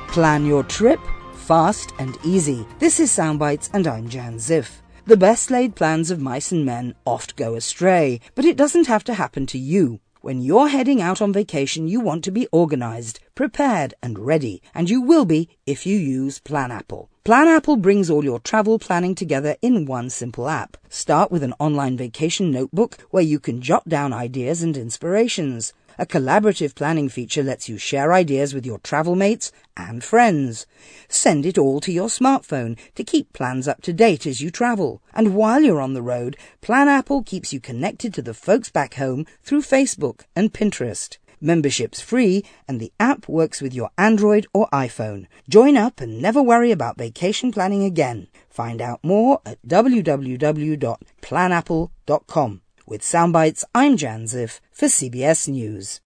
Plan your trip fast and easy. This is Soundbites and I'm Jan Ziff. The best laid plans of mice and men oft go astray, but it doesn't have to happen to you. When you're heading out on vacation, you want to be organized, prepared and ready, and you will be if you use PlanApple. PlanApple brings all your travel planning together in one simple app. Start with an online vacation notebook where you can jot down ideas and inspirations. A collaborative planning feature lets you share ideas with your travel mates and friends. Send it all to your smartphone to keep plans up to date as you travel. And while you're on the road, PlanApple keeps you connected to the folks back home through Facebook and Pinterest. Membership's free and the app works with your Android or iPhone. Join up and never worry about vacation planning again. Find out more at www.planapple.com. With Soundbites, I'm Jan Ziff for CBS News.